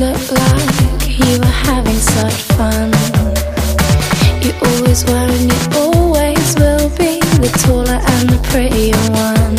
look like you were having such fun. You always were and you always will be the taller and the prettier one.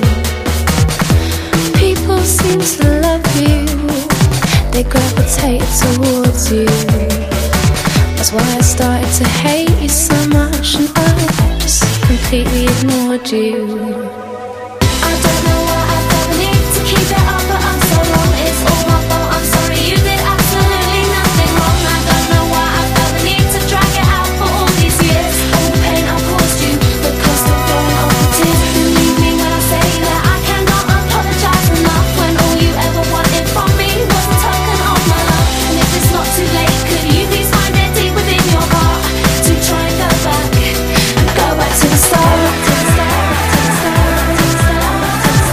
People seem to love you, they gravitate towards you. That's why I started to hate you so much, and I just completely ignored you. I don't know why I felt the need to keep it up, but I'm so wrong. It's all my fault, I'm sorry, you did absolutely nothing wrong. I don't know why I felt the need to drag it out for all these years. All the pain I've caused you, the cost of throwing off the tears. Believe me when I say that I cannot apologize enough, when all you ever wanted from me was a token of my love. And if it's not too late, could you please find it deep within your heart to try and go back to the start, to the start, to the start, to the start, to the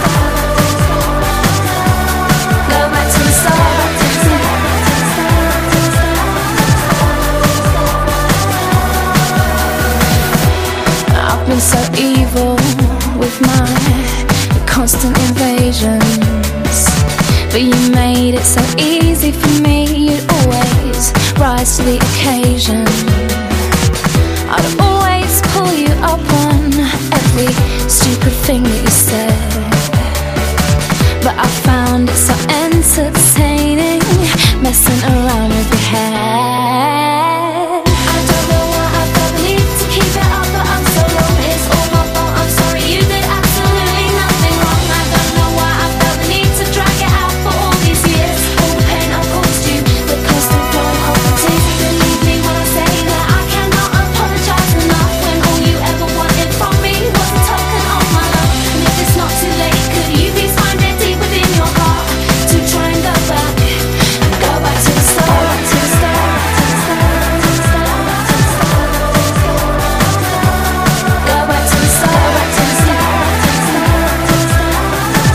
start. Go back to the start, to the start, to the start, to the start. I've been so evil with my constant invasions, but you made it so easy for me. You'd always rise to the occasion. I'd always pull you up on every stupid thing that you said, but I found it so entertaining messing around with your head. I don't know why I felt the need to keep it up, but I'm so wrong. It's all my fault, I'm sorry, you did absolutely nothing wrong. I don't know why I felt the need to drag it out for all these years. All the pain I've caused you, the cost of blowing off the tears. Believe me when I say that I cannot apologize enough, when all you ever wanted from me was a token of my love. And if it's not too late, could you please find it deep within your heart to try and go back to the start, to the start, to the start, to the start, to the start, go back to the start, to the start, to the start, to the start,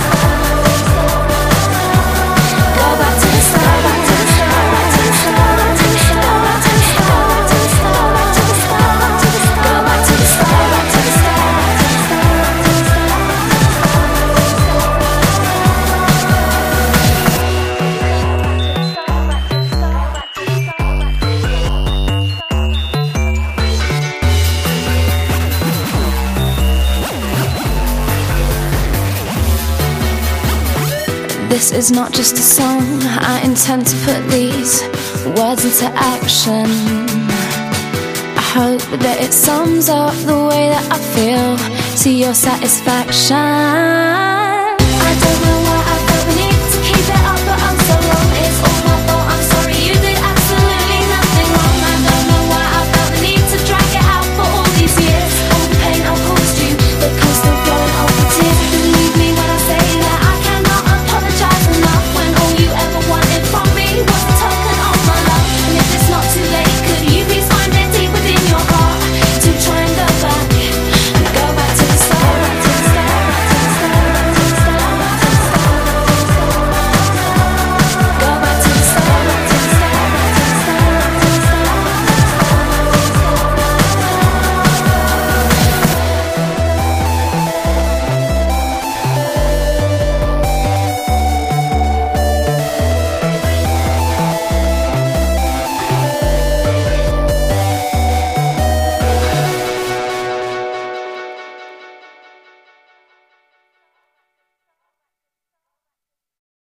go back to the start, to the start, to the start, to the start, to the start, to the start, to the start, to the start, go back to the start, to the start, to the start, to the start. This is not just a song, I intend to put these words into action. I hope that it sums up the way that I feel to your satisfaction.